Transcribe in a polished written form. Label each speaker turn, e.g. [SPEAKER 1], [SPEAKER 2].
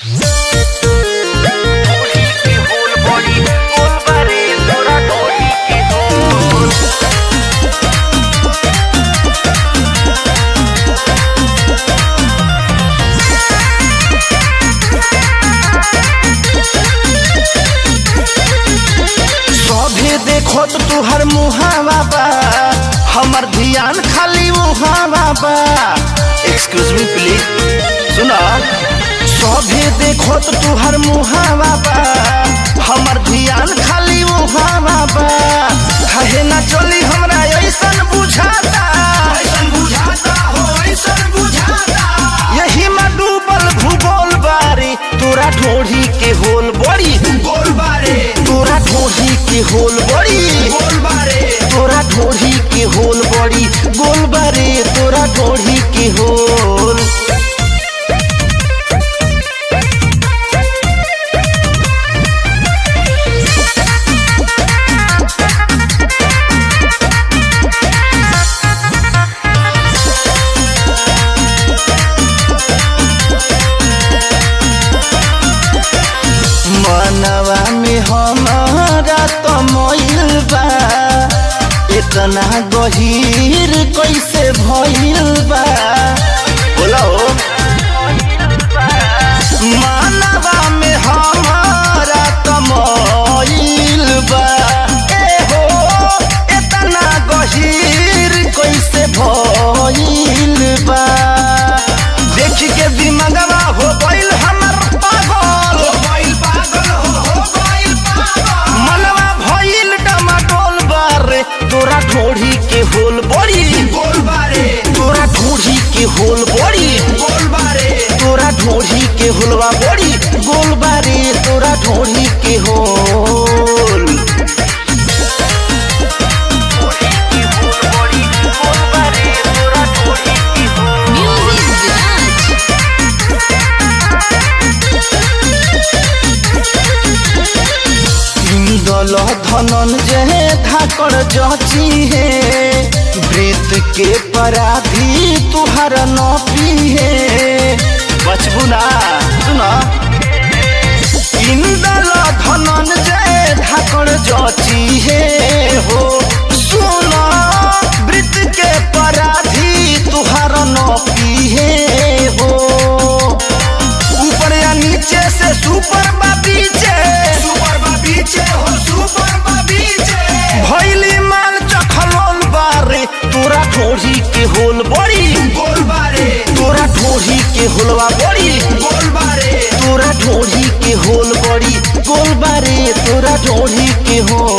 [SPEAKER 1] देखो तो तुहर मुहावा बा हमर ध्यान खाली मुहावा बा। एक्सक्यूज मी प्लीज सुना। सभी देखो तो तुहर मुहावा बा हमर ध्यान खाली मुहावा बा। कहे ना चली हमरा ऐसन बुझाता हो ऐसन बुझाता। यही में डूबल भूगोल बारे तोरा ढोढ़ी के होल बड़ी गोल बारे तोरा ढोढ़ी के होल बड़ी गोल बारे तोरा ढोढ़ी के होल बड़ी गोल बारे तोरा ढोढ़ी के होल। मनवा में हमारा तो मोइल बा इतना गहीर कैसे भइल बा बोलो। मनवा में हमारा तो मोइल बा ए हो इतना गहीर कैसे भइल बा। देख के दिमागवा हो गइल हमर पागल तोरा ढोढ़ी के होल बड़ी गोल बारे तोरा ढोढ़ी के होल बड़ी गोल बारे तोरा ढोढ़ी के होलवा बड़ी गोल बारे तोरा ढोढ़ी के होल। धनंजय धाकड़ जची है वृत के पराधी तुहर नौपी है बचबू ना सुना। इंदल धनंजय धाकड़ जची है हो सुना वृत के पराधी तुहर नौपी है हो। ऊपर या नीचे से सुपर बा पीछे हो सुपर भैली माल चखलोल बारे तोरा ढोढ़ी के होल बड़ी गोल बारे तोरा ढोढ़ी के होलवा बड़ी गोल बारे तोरा ढोढ़ी के होल बड़ी गोल बारे तोरा ढोढ़ी के होल।